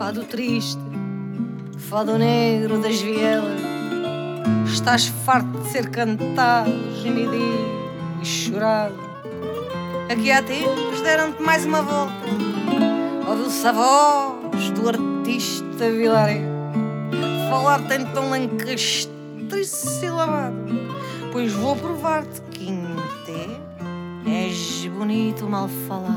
fado triste, fado negro das vielas. Estás farto de ser cantado, gemido e chorado. Aqui há tempos deram-te mais uma volta. Ouviu-se a voz do artista Vilaré falar-te em tom lancastrisilabado. Pois vou provar-te que até és bonito mal falado.